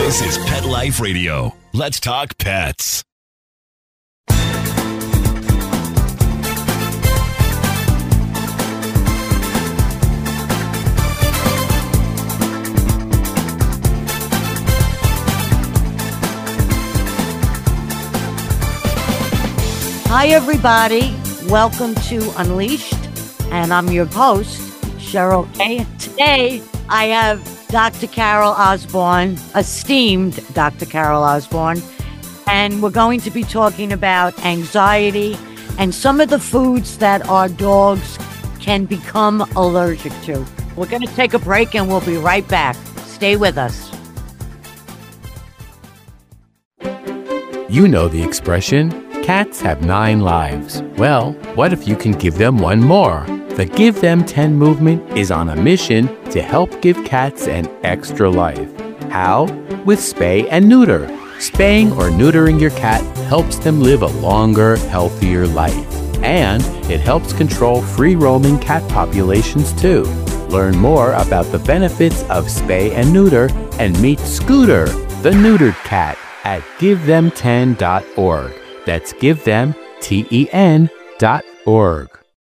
This is Pet Life Radio. Let's talk pets. Hi, everybody. Welcome to Unleashed, and I'm your host, Cheryl Kay. Today, I have Dr. Carol Osborne, esteemed Dr. Carol Osborne, and we're going to be talking about anxiety and some of the foods that our dogs can become allergic to. We're going to take a break, and we'll be right back. Stay with us. You know the expression, cats have 9 lives. Well, what if you can give them one more? The Give Them 10 movement is on a mission to help give cats an extra life. How? With spay and neuter. Spaying or neutering your cat helps them live a longer, healthier life. And it helps control free-roaming cat populations too. Learn more about the benefits of spay and neuter and meet Scooter, the neutered cat, at GiveThem10.org. That's GiveThem10.org.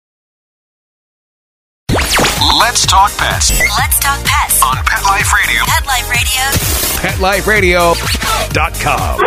Let's talk pets. Let's talk pets On Pet Life Radio. Pet Life Radio. PetLifeRadio.com.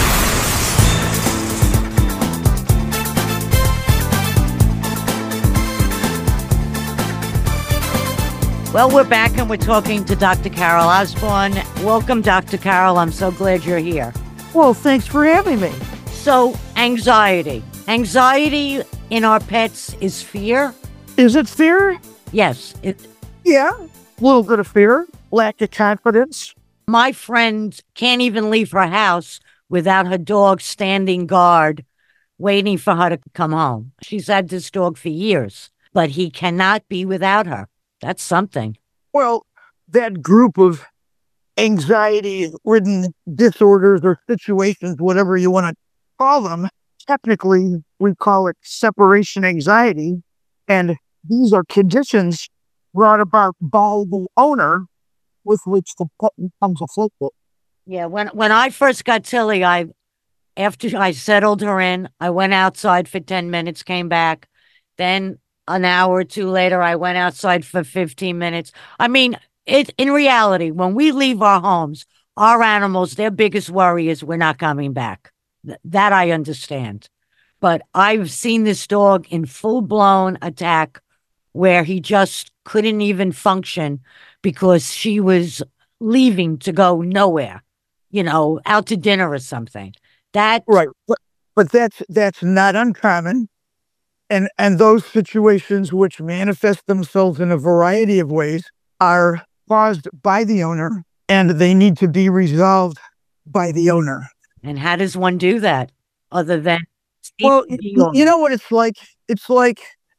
Well, we're back, and we're talking to Dr. Carol Osborne. Welcome, Dr. Carol. I'm so glad you're here. Well, thanks for having me. So, anxiety. Anxiety in our pets is fear. Is it fear? Yes. Yeah. A little bit of fear, lack of confidence. My friend can't even leave her house without her dog standing guard, waiting for her to come home. She's had this dog for years, but he cannot be without her. That's something. Well, that group of anxiety-ridden disorders or situations, whatever you want to call them, technically we call it separation anxiety. And these are conditions brought about by the owner with which the pet becomes afflicted. Yeah, when I first got Tilly, after I settled her in, I went outside for 10 minutes, came back. Then an hour or two later, I went outside for 15 minutes. I mean, in reality, when we leave our homes, our animals, their biggest worry is we're not coming back. That I understand. But I've seen this dog in full-blown attack where he just couldn't even function because she was leaving to go nowhere, out to dinner or something. Right. But that's not uncommon. And those situations, which manifest themselves in a variety of ways, are caused by the owner, and they need to be resolved by the owner. And how does one do that other than... Well, you know what it's like? It's like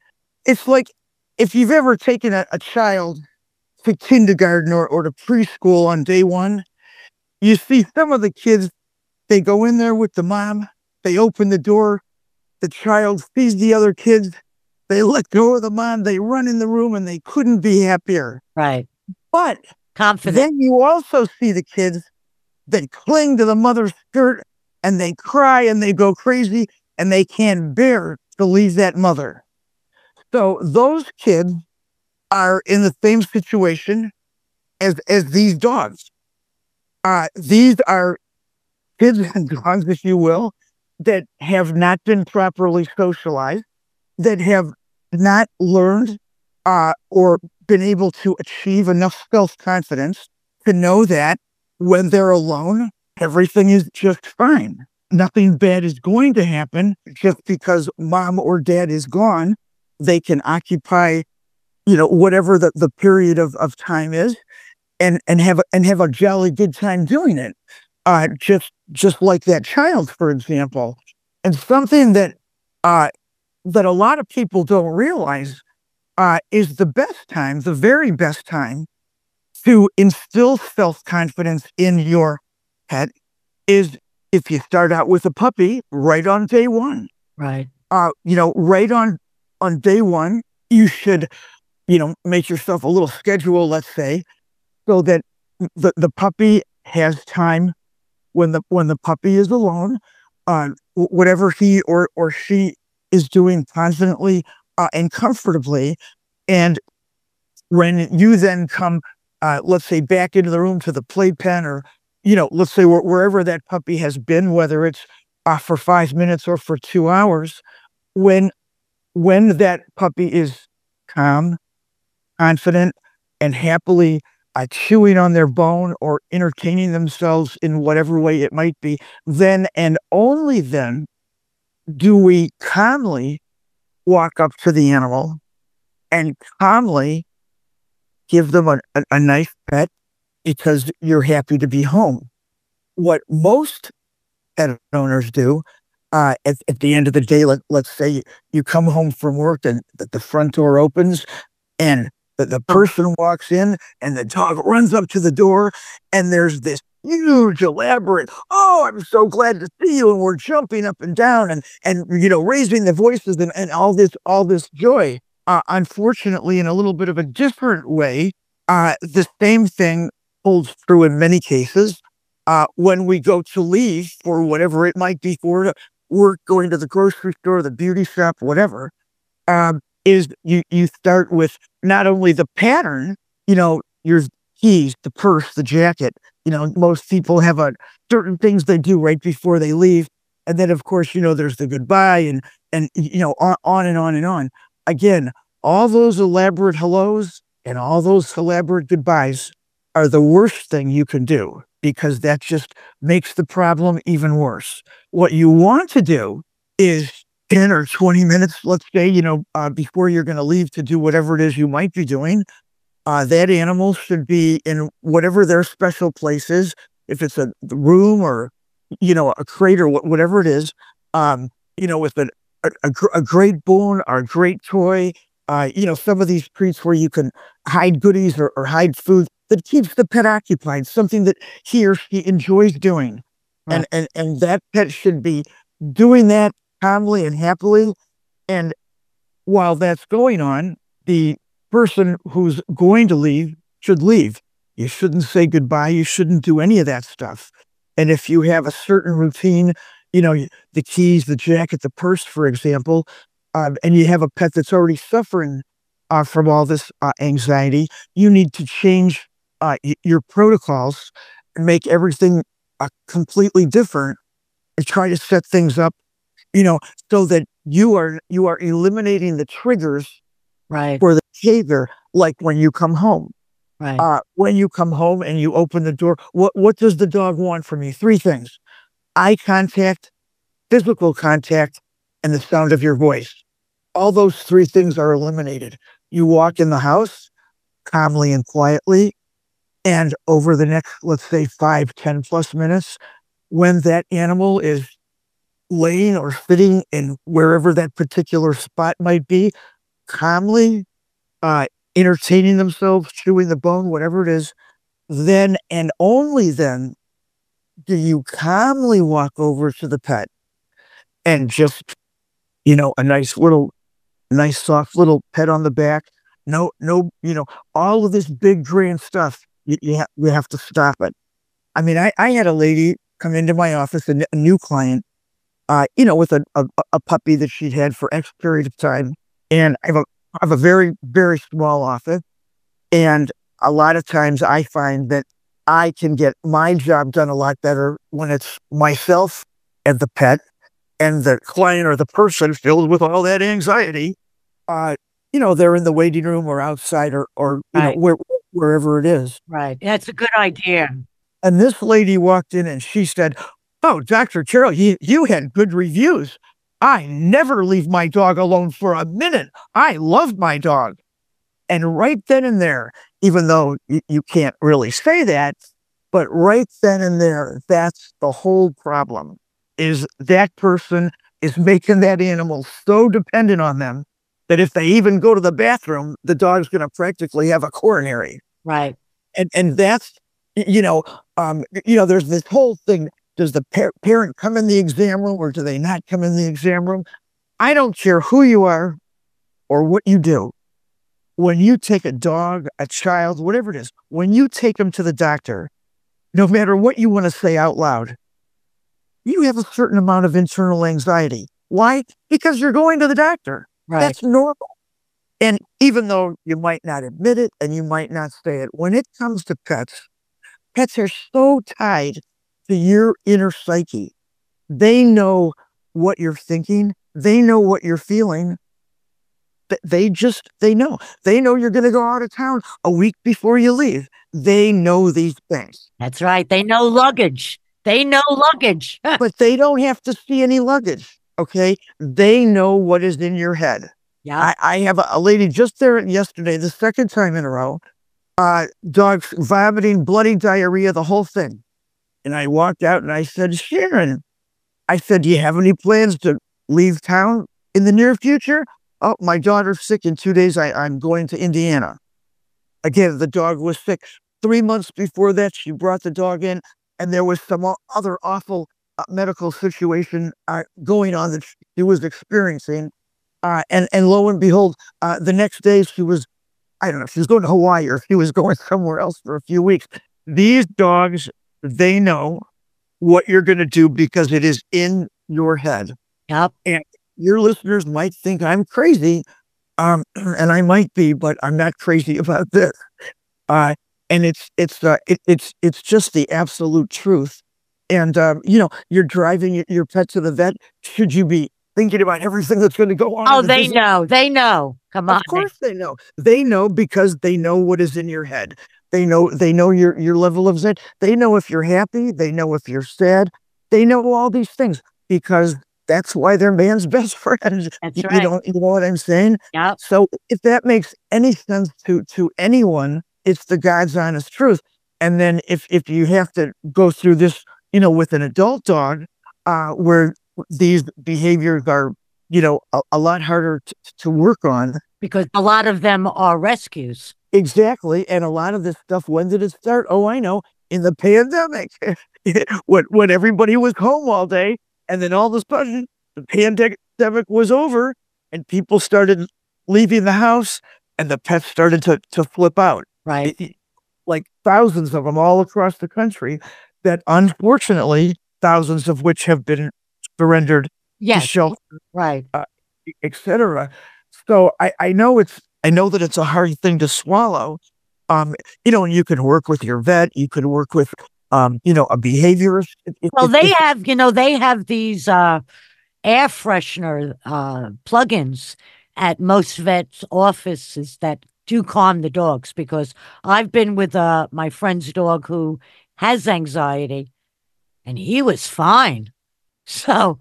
if you've ever taken a child to kindergarten or to preschool on day one, you see some of the kids, they go in there with the mom, they open the door, the child sees the other kids, they let go of the mom, they run in the room, and they couldn't be happier. Right. But confident. Then you also see the kids, they cling to the mother's skirt, and they cry, and they go crazy, and they can't bear to leave that mother. So those kids are in the same situation as these dogs. These are kids and dogs, if you will, that have not been properly socialized, that have not learned or been able to achieve enough self-confidence to know that when they're alone, everything is just fine. Nothing bad is going to happen just because mom or dad is gone. They can occupy, whatever the period of time is, and have a jolly good time doing it. Just like that child, for example. And something that a lot of people don't realize is the best time, the very best time to instill self-confidence in your pet is if you start out with a puppy right on day one. Right. Right on day one, you should, make yourself a little schedule, let's say, so that the puppy has time when the puppy is alone, whatever he or she is doing confidently and comfortably. And when you then come, let's say, back into the room to the playpen, or, let's say wherever that puppy has been, whether it's for 5 minutes or for 2 hours, when that puppy is calm, confident, and happily chewing on their bone or entertaining themselves in whatever way it might be, then and only then do we calmly walk up to the animal and calmly give them a nice pet because you're happy to be home. What most pet owners do at the end of the day, let's say you come home from work and the front door opens and the person walks in and the dog runs up to the door and there's this huge, elaborate, "Oh, I'm so glad to see you," and we're jumping up and down and raising the voices and all this joy. Unfortunately, in a little bit of a different way, the same thing holds true in many cases. When we go to leave for whatever it might be, for work, going to the grocery store, the beauty shop, whatever, is you start with not only the pattern, your keys, the purse, the jacket. Most people have certain things they do right before they leave. And then, of course, there's the goodbye and on and on and on. Again, all those elaborate hellos and all those elaborate goodbyes are the worst thing you can do, because that just makes the problem even worse. What you want to do is 10 or 20 minutes, let's say, before you're going to leave to do whatever it is you might be doing, that animal should be in whatever their special place is. If it's a room or, a crate or whatever it is, with a great bone or a great toy, some of these treats where you can hide goodies or hide food that keeps the pet occupied, something that he or she enjoys doing. Right. And that pet should be doing that calmly and happily. And while that's going on, the person who's going to leave should leave. You shouldn't say goodbye. You shouldn't do any of that stuff. And if you have a certain routine, the keys, the jacket, the purse, for example, and you have a pet that's already suffering from all this anxiety, you need to change your protocols and make everything completely different and try to set things up, so that you are eliminating the triggers right for the behavior, like when you come home. Right. When you come home and you open the door, what does the dog want from you? 3 things: eye contact, physical contact, and the sound of your voice. All those 3 things are eliminated. You walk in the house calmly and quietly, and over the next, let's say, 5, 10 plus minutes, when that animal is laying or sitting in wherever that particular spot might be, calmly entertaining themselves, chewing the bone, whatever it is, then and only then do you calmly walk over to the pet and just, a nice soft little pet on the back. No, all of this big grand stuff. You have to stop it. I mean, I had a lady come into my office, a new client, with a puppy that she'd had for X period of time. And I have a very, very small office. And a lot of times I find that I can get my job done a lot better when it's myself and the pet and the client or the person filled with all that anxiety. They're in the waiting room or outside or right. Wherever it is. Right. That's a good idea. And this lady walked in and she said, "Oh, Dr. Carroll, you had good reviews. I never leave my dog alone for a minute. I love my dog." And right then and there, even though you can't really say that, but right then and there, that's the whole problem, is that person is making that animal so dependent on them that if they even go to the bathroom, the dog's going to practically have a coronary. Right. And that's, there's this whole thing. Does the parent come in the exam room or do they not come in the exam room? I don't care who you are or what you do. When you take a dog, a child, whatever it is, when you take them to the doctor, no matter what you want to say out loud, you have a certain amount of internal anxiety. Why? Because you're going to the doctor. Right. That's normal. And even though you might not admit it and you might not say it, when it comes to pets, pets are so tied to your inner psyche. They know what you're thinking. They know what you're feeling. They know. They know you're going to go out of town a week before you leave. They know these things. That's right. They know luggage. They know luggage. But they don't have to see any luggage, okay? They know what is in your head. Yeah. I have a lady just there yesterday, the second time in a row, dogs vomiting, bloody diarrhea, the whole thing. And I walked out and I said, Sharon, I said, do you have any plans to leave town in the near future? Oh, my daughter's sick. In 2 days, I'm going to Indiana. Again, the dog was sick. 3 months before that, she brought the dog in, and there was some other awful medical situation going on that she was experiencing. And lo and behold, the next day she was, I don't know if she was going to Hawaii or if she was going somewhere else for a few weeks. These dogs, they know what you're going to do because it is in your head. Yep. And your listeners might think I'm crazy, and I might be, but I'm not crazy about this. And it's just the absolute truth. And you're driving your pet to the vet. Should you be thinking about everything that's going to go on? Oh, they know. They know. Come on. Of course they know. They know because they know what is in your head. They know your level of zen. They know if you're happy. They know if you're sad. They know all these things because that's why they're man's best friend. That's right. You know what I'm saying? Yeah. So if that makes any sense to anyone, it's the God's honest truth. And then if you have to go through this, with an adult dog, where these behaviors are, a lot harder to work on. Because a lot of them are rescues. Exactly. And a lot of this stuff, when did it start? Oh, I know. In the pandemic, when everybody was home all day, and then all of a sudden the pandemic was over and people started leaving the house and the pets started to flip out. Right. Like thousands of them all across the country that unfortunately, thousands of which have been surrendered to shelter. Right. Etc. So I know that it's a hard thing to swallow. And you can work with your vet, you could work with a behaviorist. Well, they have these air freshener plugins at most vets' offices that do calm the dogs, because I've been with my friend's dog who has anxiety, and he was fine. So,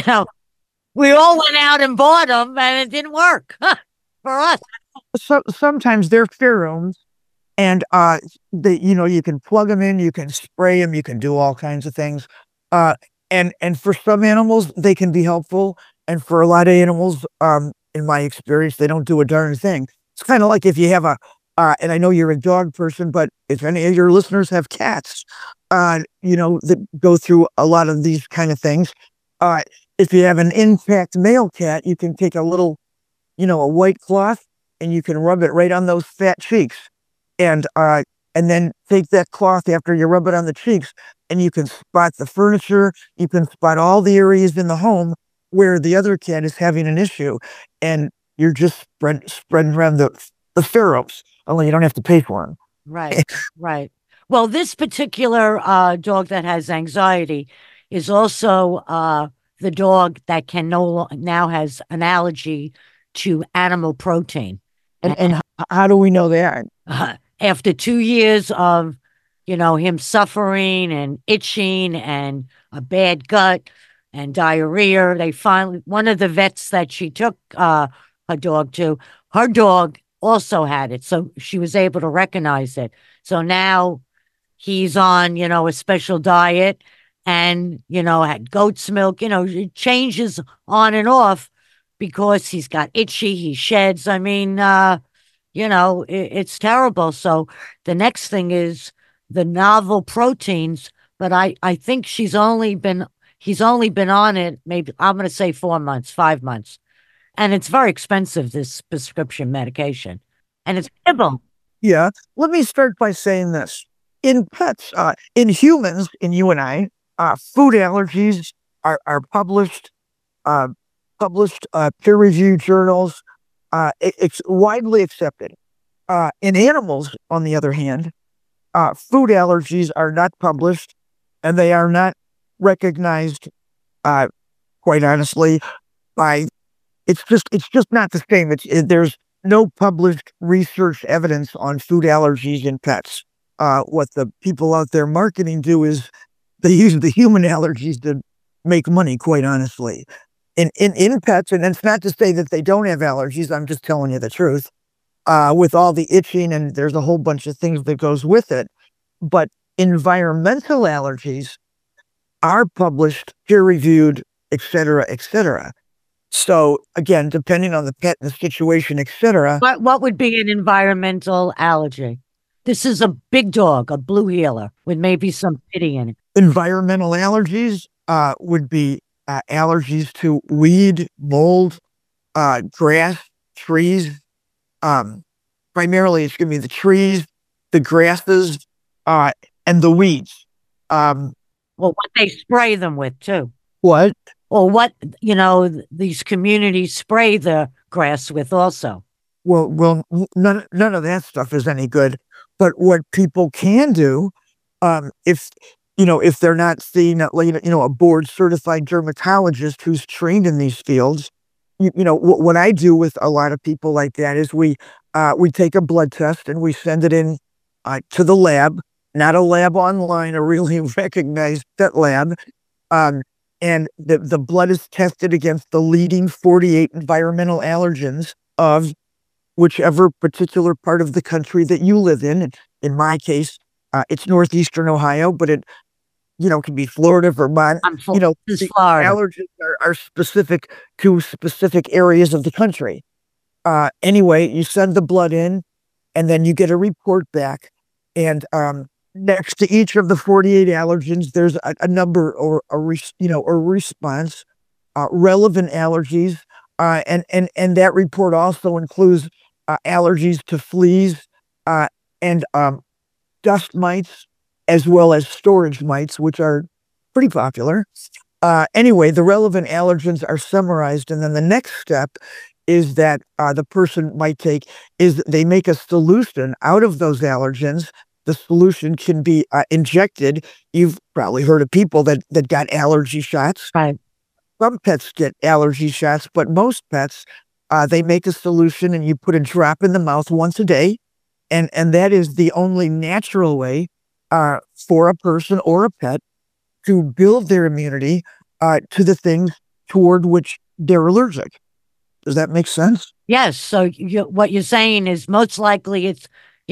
we all went out and bought them, and it didn't work for us. So sometimes they're pheromones, and you can plug them in, you can spray them, you can do all kinds of things. And for some animals, they can be helpful, and for a lot of animals, in my experience, they don't do a darn thing. It's kind of like if you have and I know you're a dog person, but if any of your listeners have cats, that go through a lot of these kind of things. If you have an intact male cat, you can take a little, a white cloth, and you can rub it right on those fat cheeks. And then take that cloth after you rub it on the cheeks, and you can spot the furniture, you can spot all the areas in the home where the other cat is having an issue. And you're just spreading around the pheromones, only you don't have to pay for them. Right, right. Well, this particular dog that has anxiety is also the dog that now has an allergy to animal protein. And how do we know that? After 2 years of, him suffering and itching and a bad gut and diarrhea, one of the vets that she took her dog to, her dog also had it. So she was able to recognize it. So now he's on, a special diet and, had goat's milk, it changes on and off because he's got itchy, he sheds. I mean, it's terrible. So the next thing is the novel proteins, but I think he's only been on it, maybe I'm going to say 4 months, 5 months. And it's very expensive, this prescription medication. And it's nibble. Yeah. Let me start by saying this. in pets, in humans, in you and I, food allergies are uh, published peer-reviewed journals. It's widely accepted. In animals, on the other hand, food allergies are not published, and they are not recognized. Quite honestly, by it's just not the same. There's no published research evidence on food allergies in pets. What the people out there marketing do is they use the human allergies to make money, quite honestly. In pets, and it's not to say that they don't have allergies, I'm just telling you the truth, with all the itching, and there's a whole bunch of things that goes with it. But environmental allergies are published, peer-reviewed, et cetera, et cetera. So again, depending on the pet and the situation, et cetera. What would be an environmental allergy? This is a big dog, a blue heeler, with maybe some pity in it. Environmental allergies would be allergies to weed, mold, grass, trees. Primarily, it's going to be the trees, the grasses, and the weeds. Well, what they spray them with, too. What? Or what, these communities spray the grass with also. Well, none of that stuff is any good. But what people can do, if they're not seeing a board certified dermatologist who's trained in these fields, what I do with a lot of people like that is we take a blood test and we send it in to the lab, not a lab online, a really recognized vet lab. And the blood is tested against the leading 48 environmental allergens of whichever particular part of the country that you live in. And in my case, it's northeastern Ohio, but it can be Florida, Vermont. Florida. Allergens are specific to specific areas of the country. Anyway, you send the blood in, and then you get a report back. And next to each of the 48 allergens, there's a number or a response, relevant allergies, and that report also includes allergies to fleas and dust mites, as well as storage mites, which are pretty popular. Anyway, the relevant allergens are summarized, and then the next step is that the person might take is they make a solution out of those allergens. The solution can be injected. You've probably heard of people that got allergy shots. Right. Some pets get allergy shots, but most pets, they make a solution and you put a drop in the mouth once a day. And that is the only natural way for a person or a pet to build their immunity to the things toward which they're allergic. Does that make sense? Yes. So what you're saying is most likely it's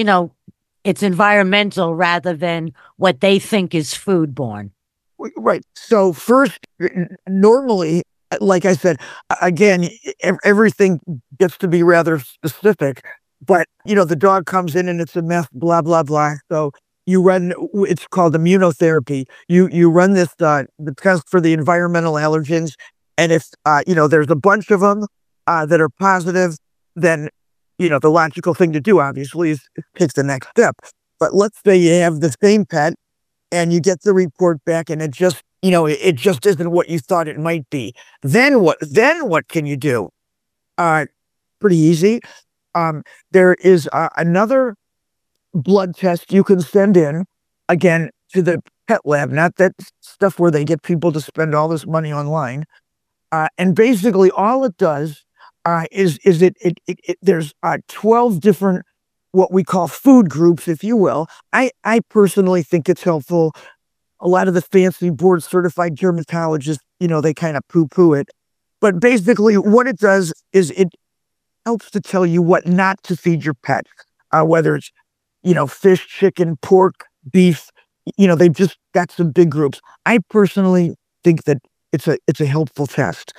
environmental rather than what they think is foodborne. Right. So first, normally, like I said, again, everything gets to be rather specific, but, the dog comes in and it's a mess, blah, blah, blah. So you run, it's called immunotherapy. You run this, the test for the environmental allergens. And if, there's a bunch of them that are positive, then, the logical thing to do, obviously, is take the next step. But let's say you have the same pet and you get the report back and it just isn't what you thought it might be. Then what can you do? Pretty easy. There is another blood test you can send in, again, to the pet lab, not that stuff where they get people to spend all this money online. And basically all it does is there's 12 different what we call food groups, if you will. I personally think it's helpful. A lot of the fancy board certified dermatologists, they kind of poo-poo it. But basically what it does is it helps to tell you what not to feed your pet, whether it's, fish, chicken, pork, beef, they've just got some big groups. I personally think that it's a helpful test.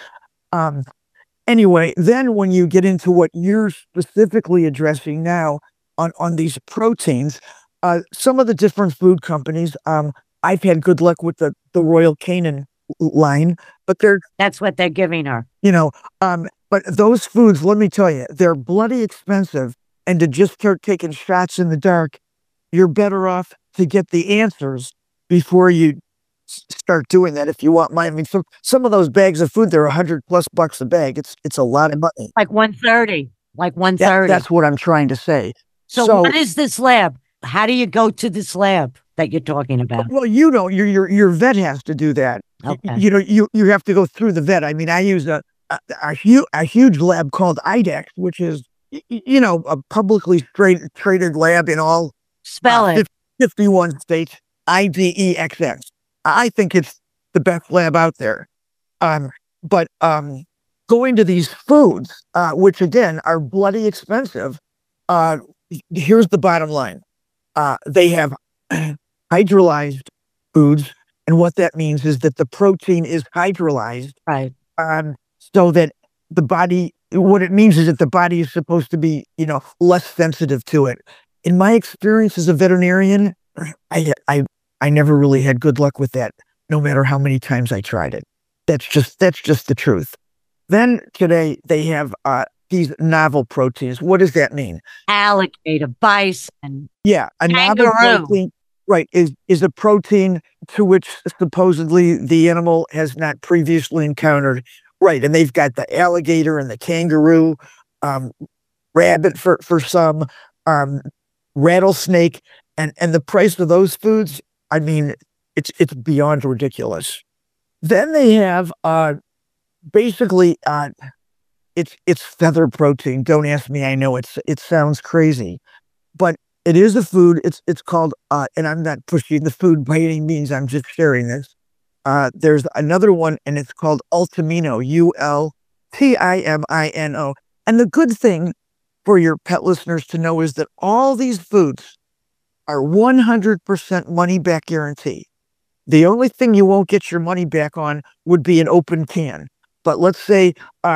Anyway, then when you get into what you're specifically addressing now on these proteins, some of the different food companies, I've had good luck with the Royal Canin line, but that's what they're giving her. But those foods, let me tell you, they're bloody expensive. And to just start taking shots in the dark, you're better off to get the answers before you start doing that. If you want I mean, some of those bags of food, they're $100+ a bag. It's a lot of money. Like 130. Like 130. That's what I'm trying to say. So what is this lab? How do you go to this lab that you're talking about? Well, your vet has to do that. Okay. You have to go through the vet. I mean, I use a huge lab called IDEXX, which is a publicly traded lab in all Spell it. 51 states. IDEXX. I think it's the best lab out there. But going to these foods, which again are bloody expensive, here's the bottom line. They have hydrolyzed foods, and what that means is that the protein is hydrolyzed. Right. So that the body, what it means is that the body is supposed to be, less sensitive to it. In my experience as a veterinarian, I never really had good luck with that, no matter how many times I tried it. That's just the truth. Then today they have these novel proteins. What does that mean? Alligator, bison. Yeah, a kangaroo. novel protein, right, is a protein to which supposedly the animal has not previously encountered. Right, and they've got the alligator and the kangaroo, rabbit for some, rattlesnake, and the price of those foods, I mean, it's beyond ridiculous. Then they have basically it's feather protein. Don't ask me. I know it sounds crazy, but it is a food. It's called and I'm not pushing the food by any means. I'm just sharing this. There's another one, and it's called Ultimino, ULTIMINO. And the good thing for your pet listeners to know is that all these foods are 100% money back guarantee. The only thing you won't get your money back on would be an open can. But let's say,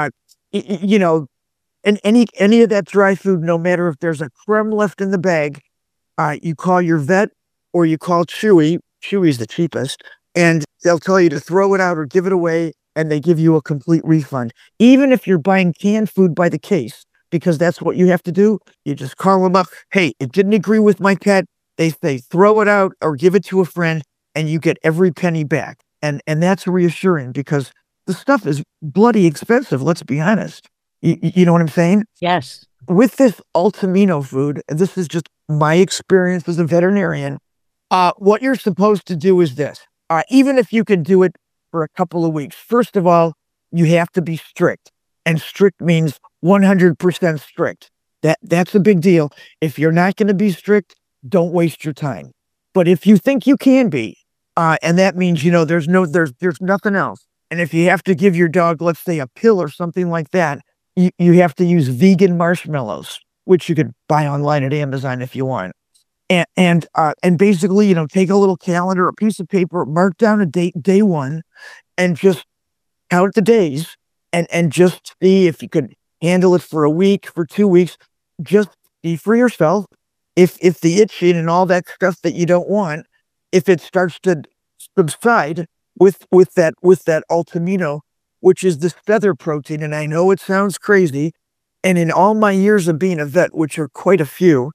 in any of that dry food, no matter if there's a crumb left in the bag, you call your vet or you call Chewy. Chewy's the cheapest. And they'll tell you to throw it out or give it away, and they give you a complete refund. Even if you're buying canned food by the case, because that's what you have to do. You just call them up. Hey, it didn't agree with my pet. They say throw it out or give it to a friend, and you get every penny back. And that's reassuring because the stuff is bloody expensive. Let's be honest. You know what I'm saying? Yes. With this Ultimino food, and this is just my experience as a veterinarian, what you're supposed to do is this. Even if you can do it for a couple of weeks, first of all, you have to be strict. And strict means 100% strict. That's a big deal. If you're not going to be strict, don't waste your time. But if you think you can be, and that means, there's nothing else. And if you have to give your dog, let's say, a pill or something like that, you have to use vegan marshmallows, which you could buy online at Amazon if you want. And basically, take a little calendar, a piece of paper, mark down a date, day one, and just count the days and just see if you could handle it for a week, for 2 weeks. Just see for yourself if the itching and all that stuff that you don't want, if it starts to subside with that Ultimino, which is this feather protein. And I know it sounds crazy. And in all my years of being a vet, which are quite a few,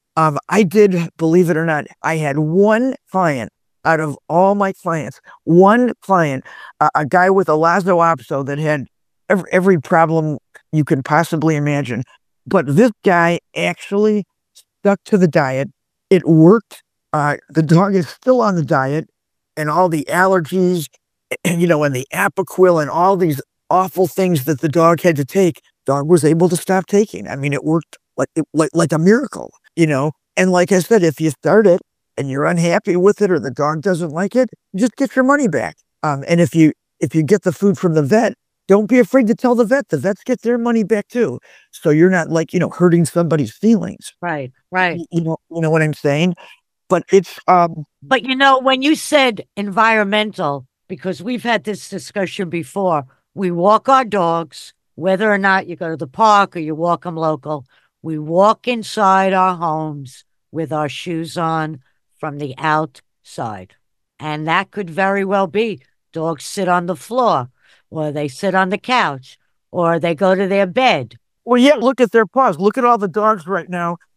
I did, believe it or not, I had one client out of all my clients, one client, a guy with a Lazo-Opso that had every problem you can possibly imagine. But this guy actually stuck to the diet. It worked. The dog is still on the diet, and all the allergies, and the Apoquel and all these awful things that the dog had to take, dog was able to stop taking. I mean, it worked like a miracle, And like I said, if you start it and you're unhappy with it or the dog doesn't like it, just get your money back. And if you get the food from the vet, don't be afraid to tell the vet. The vets get their money back too. So you're not hurting somebody's feelings. Right. You know what I'm saying? But it's But when you said environmental, because we've had this discussion before, we walk our dogs, whether or not you go to the park or you walk them local, we walk inside our homes with our shoes on from the outside. And that could very well be dogs sit on the floor, or they sit on the couch, or they go to their bed. Well, yeah, look at their paws. Look at all the dogs right now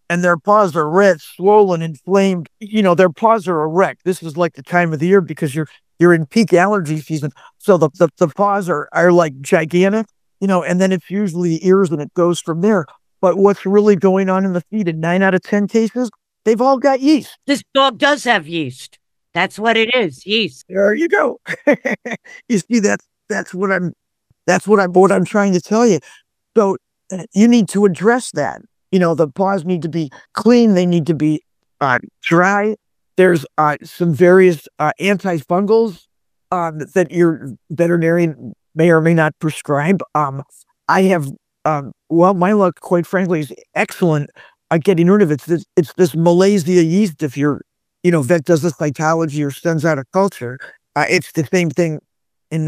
and their paws are red, swollen, inflamed. Their paws are erect. This is like the time of the year because you're in peak allergy season. So the paws are like gigantic, and then it's usually the ears and it goes from there. But what's really going on in the feet in 9 out of 10 cases, they've all got yeast. This dog does have yeast. That's what it is, yeast. There you go. You see, that's what I'm trying to tell you. So you need to address that. The paws need to be clean. They need to be dry. There's some various antifungals that your veterinarian may or may not prescribe. I have, my luck, quite frankly, is excellent at getting rid of it. It's this Malaysia yeast. If your, vet does a cytology or sends out a culture, it's the same thing in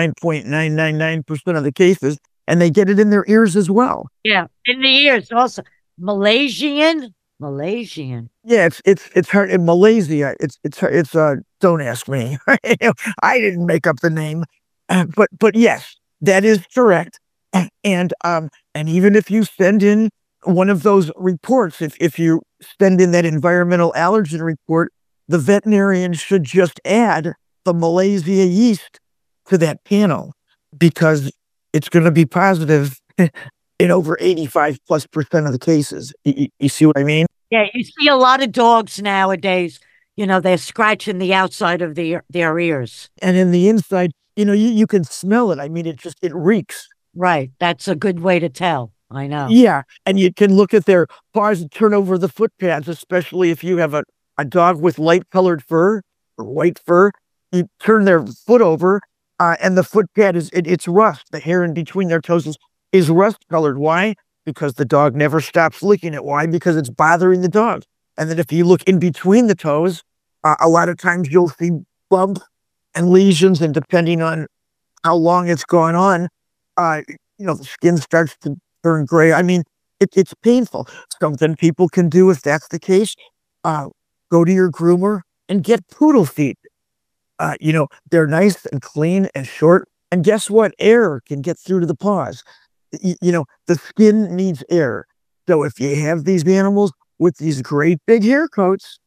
99.999% of the cases, and they get it in their ears as well. Yeah, in the ears also. Malaysian. Yeah, it's hard in Malaysia. It's don't ask me. I didn't make up the name, but yes, that is correct. And even if you send in one of those reports, if you send in that environmental allergen report, the veterinarian should just add the Malaysia yeast to that panel because it's going to be positive in over 85+% of the cases. You see what I mean? Yeah, you see a lot of dogs nowadays, they're scratching the outside of their ears. And in the inside, you can smell it. I mean, it reeks. Right. That's a good way to tell. I know. Yeah. And you can look at their paws and turn over the foot pads, especially if you have a dog with light colored fur or white fur. You turn their foot over and the foot pad it's rust. The hair in between their toes is rust colored. Why? Because the dog never stops licking it. Why? Because it's bothering the dog. And then if you look in between the toes, a lot of times you'll see bumps and lesions, and depending on how long it's gone on, the skin starts to turn gray. I mean, it's painful. Something people can do if that's the case, go to your groomer and get poodle feet. They're nice and clean and short. And guess what? Air can get through to the paws. The skin needs air. So if you have these animals with these great big hair coats,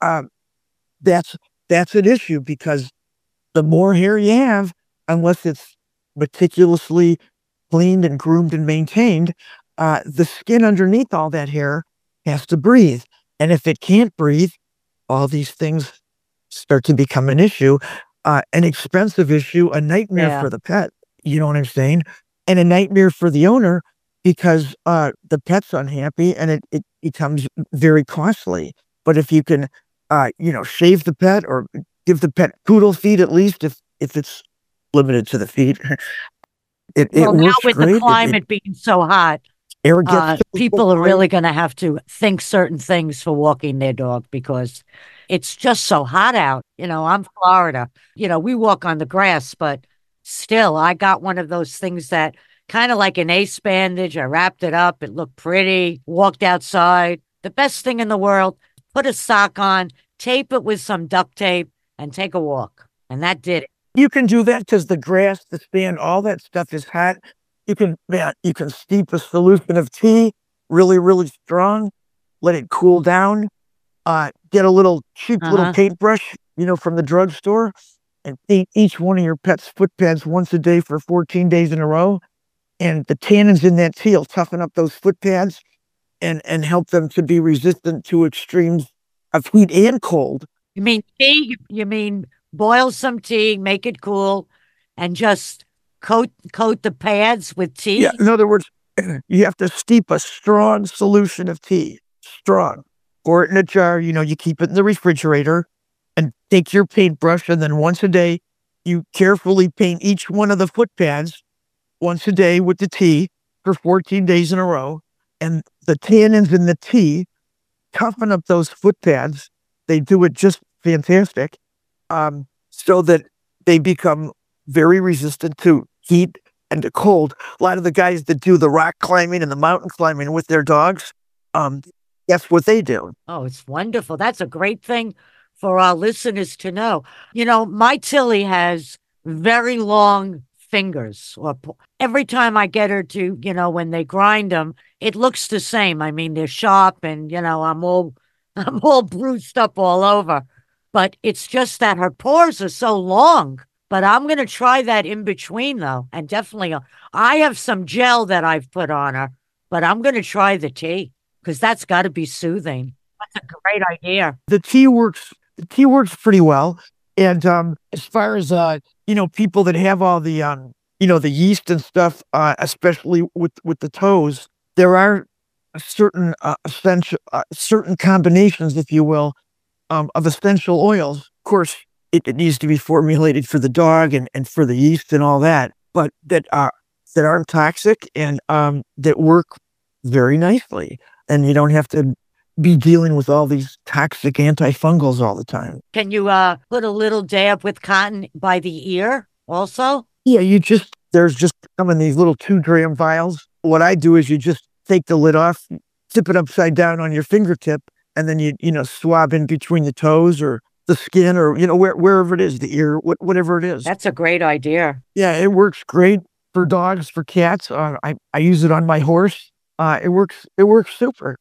that's an issue because the more hair you have, unless it's meticulously cleaned and groomed and maintained, the skin underneath all that hair has to breathe. And if it can't breathe, all these things start to become an issue, an expensive issue, a nightmare for the pet. You know what I'm saying? And a nightmare for the owner because the pet's unhappy and it becomes very costly. But if you can, shave the pet or give the pet poodle feet, at least if it's limited to the feet, it now works with great. The climate being so hot, people are really going to have to think certain things for walking their dog because it's just so hot out. I'm Florida. We walk on the grass, but still, I got one of those things that kind of like an ace bandage. I wrapped it up. It looked pretty. Walked outside. The best thing in the world, put a sock on, tape it with some duct tape, and take a walk. And that did it. You can do that because the grass, the sand, all that stuff is hot. You can steep a solution of tea really, really strong, let it cool down, get a little cheap little paintbrush, from the drugstore, and paint each one of your pet's foot pads once a day for 14 days in a row. And the tannins in that tea will toughen up those foot pads and help them to be resistant to extremes of heat and cold. You mean tea? You mean boil some tea, make it cool, and just coat the pads with tea? Yeah, in other words, you have to steep a strong solution of tea. Strong. Pour it in a jar, you keep it in the refrigerator and take your paintbrush, and then once a day, you carefully paint each one of the foot pads once a day with the tea for 14 days in a row. And the tannins in the tea toughen up those foot pads. They do it just fantastic, so that they become very resistant to heat and to cold. A lot of the guys that do the rock climbing and the mountain climbing with their dogs, that's what they do. Oh, it's wonderful. That's a great thing for our listeners to know. My Tilly has very long fingers. Every time I get her to, when they grind them, it looks the same. I mean, they're sharp and, I'm all I'm all bruised up all over. But it's just that her paws are so long. But I'm going to try that in between, though. And definitely, I have some gel that I've put on her, but I'm going to try the tea because that's got to be soothing. That's a great idea. The tea works. The tea works pretty well. And as far as people that have all the the yeast and stuff, especially with the toes, there are certain certain combinations, if you will, of essential oils. Of course, it needs to be formulated for the dog and for the yeast and all that, but that aren't toxic and that work very nicely, and you don't have to be dealing with all these toxic antifungals all the time. Can you put a little dab with cotton by the ear also? Yeah, there's just some in these little 2-gram vials. What I do is you just take the lid off, tip it upside down on your fingertip, and then you swab in between the toes or the skin or wherever it is, the ear, whatever it is. That's a great idea. Yeah, it works great for dogs, for cats. I use it on my horse. It works super.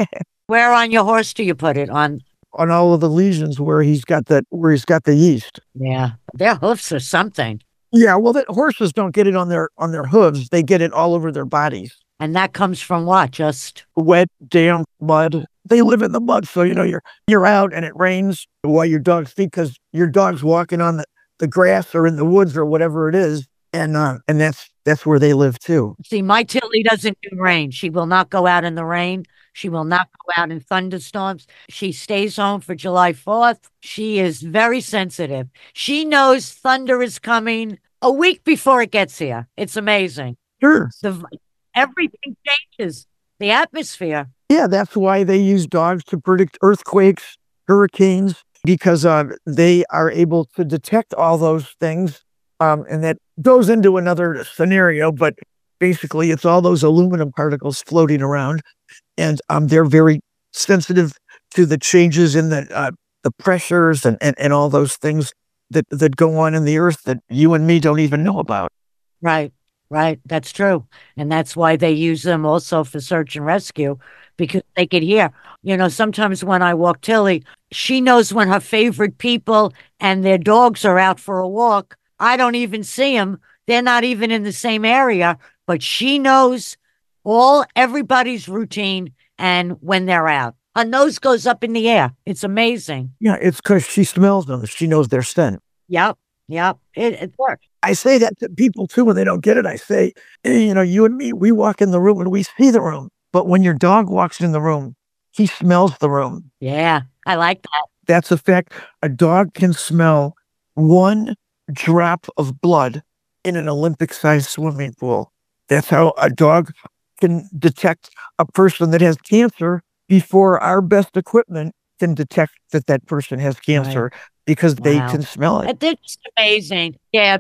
Where on your horse do you put it? On all of the lesions where he's got the yeast. Yeah, their hoofs or something. Yeah, well, horses don't get it on their hooves. They get it all over their bodies. And that comes from what? Just wet, damp mud. They live in the mud, so you're out and it rains while your dog's feet because your dog's walking on the grass or in the woods or whatever it is, and that's where they live too. See, my Tilly doesn't do rain. She will not go out in the rain. She will not go out in thunderstorms. She stays home for July 4th. She is very sensitive. She knows thunder is coming a week before it gets here. It's amazing. Sure. Everything changes. The atmosphere. Yeah, that's why they use dogs to predict earthquakes, hurricanes, because they are able to detect all those things. And that goes into another scenario, but basically it's all those aluminum particles floating around. And they're very sensitive to the changes in the pressures and all those things that go on in the earth that you and me don't even know about. Right. That's true. And that's why they use them also for search and rescue, because they could hear. Sometimes when I walk Tilly, she knows when her favorite people and their dogs are out for a walk. I don't even see them. They're not even in the same area, but she knows everybody's routine and when they're out. Her nose goes up in the air. It's amazing. Yeah, it's because she smells them. She knows their scent. Yep. It works. I say that to people too when they don't get it. I say, hey, you and me, we walk in the room and we see the room. But when your dog walks in the room, he smells the room. Yeah, I like that. That's a fact. A dog can smell 1 drop of blood in an Olympic-sized swimming pool. That's how a dog can detect a person that has cancer before our best equipment can detect that person has cancer, right, because they can smell it. It's amazing. Yeah,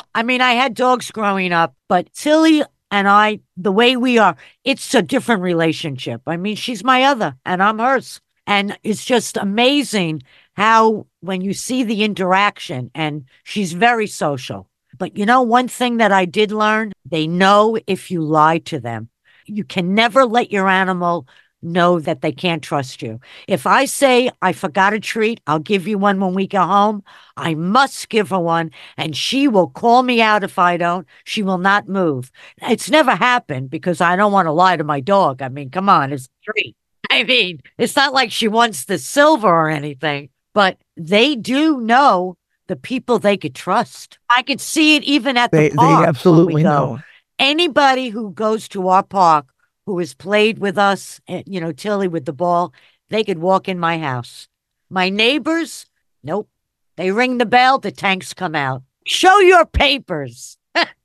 I had dogs growing up, but Tilly and I, the way we are, it's a different relationship. She's my other and I'm hers. And it's just amazing how when you see the interaction, and she's very social. But one thing that I did learn, they know if you lie to them. You can never let your animal know that they can't trust you. If I say I forgot a treat, I'll give you one when we go home, I must give her one, and she will call me out if I don't. She will not move. It's never happened because I don't want to lie to my dog. Come on, it's a treat. It's not like she wants the silver or anything, but they do know the people they could trust. I could see it even at the park. They absolutely know. Anybody who goes to our park who has played with us, Tilly with the ball, they could walk in my house. My neighbors, nope. They ring the bell, the tanks come out. Show your papers.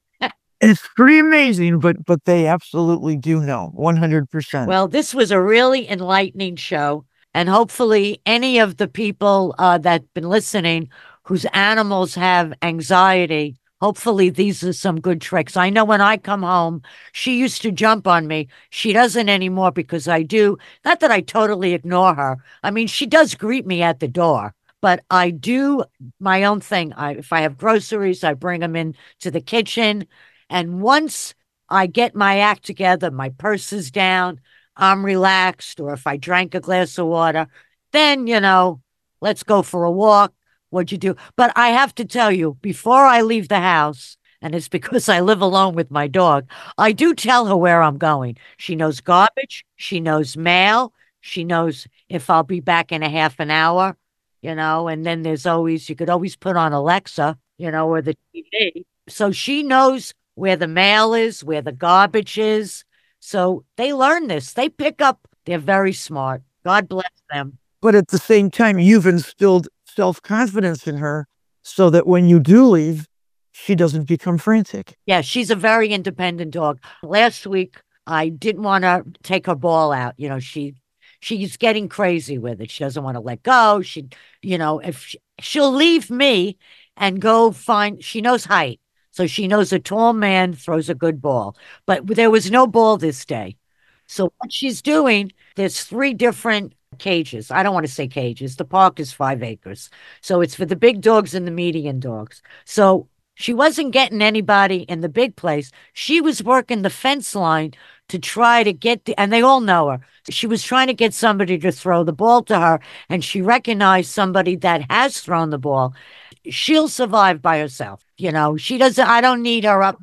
It's pretty amazing, but they absolutely do know, 100%. Well, this was a really enlightening show, and hopefully any of the people that've been listening whose animals have anxiety, hopefully these are some good tricks. I know when I come home, she used to jump on me. She doesn't anymore because I do. Not that I totally ignore her. She does greet me at the door, But I do my own thing. If I have groceries, I bring them in to the kitchen. And once I get my act together, my purse is down, I'm relaxed, or if I drank a glass of water, then, let's go for a walk. What'd you do? But I have to tell you, before I leave the house, and it's because I live alone with my dog, I do tell her where I'm going. She knows garbage. She knows mail. She knows if I'll be back in a half an hour, and then you could always put on Alexa, or the TV. So she knows where the mail is, where the garbage is. So they learn this. They pick up. They're very smart. God bless them. But at the same time, you've instilled self-confidence in her so that when you do leave, she doesn't become frantic. Yeah, she's a very independent dog. Last week, I didn't want to take her ball out. She's getting crazy with it. She doesn't want to let go. She'll leave me and go she knows height. So she knows a tall man throws a good ball. But there was no ball this day. So what she's doing, there's 3 different cages. I don't want to say cages. The park is 5 acres. So it's for the big dogs and the medium dogs. So she wasn't getting anybody in the big place. She was working the fence line to try to get and they all know her. She was trying to get somebody to throw the ball to her, and she recognized somebody that has thrown the ball. She'll survive by herself. She doesn't, I don't need her up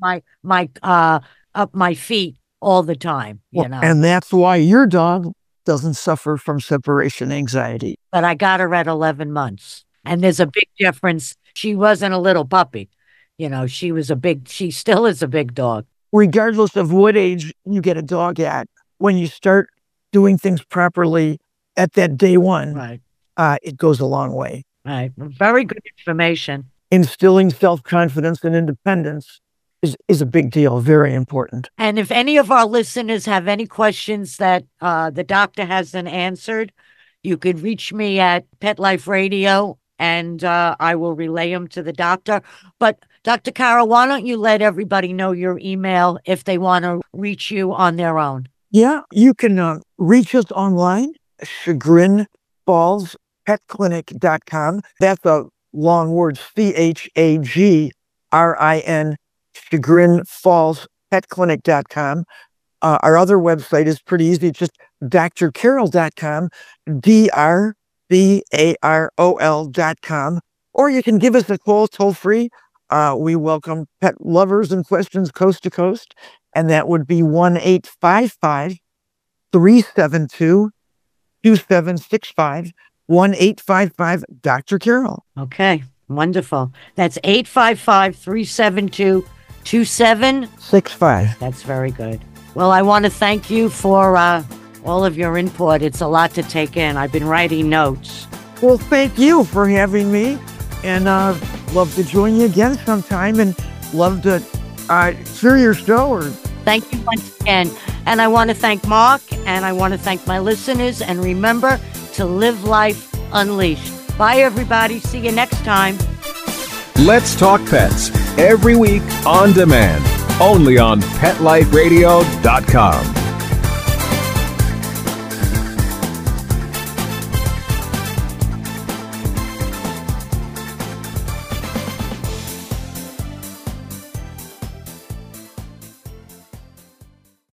my feet all the time, And that's why your dog doesn't suffer from separation anxiety. But I got her at 11 months, and there's a big difference. She wasn't a little puppy. She still is a big dog. Regardless of what age you get a dog at, when you start doing things properly at that day one, right, it goes a long way. Right. Very good information. Instilling self-confidence and independence is a big deal, very important. And if any of our listeners have any questions that the doctor hasn't answered, you could reach me at Pet Life Radio, and I will relay them to the doctor. But Dr. Kara, why don't you let everybody know your email if they want to reach you on their own? Yeah, you can reach us online, Chagrin Falls petclinic.com. That's a long word, CHAGRIN, Chagrin Falls petclinic.com. Our other website is pretty easy. It's just drcarol.com, drcarol.com. Or you can give us a call toll free. We welcome pet lovers and questions coast to coast. And that would be 1-855-372-2765. 1-855 Carol. Okay, wonderful. That's 855-372-2765. That's very good. Well, I want to thank you for all of your input. It's a lot to take in. I've been writing notes. Well, thank you for having me, and love to join you again sometime, and love to hear your show. Thank you once again. And I want to thank Mark, and I want to thank my listeners, and remember to live life unleashed. Bye, everybody. See you next time. Let's Talk Pets, every week on demand, only on PetLifeRadio.com.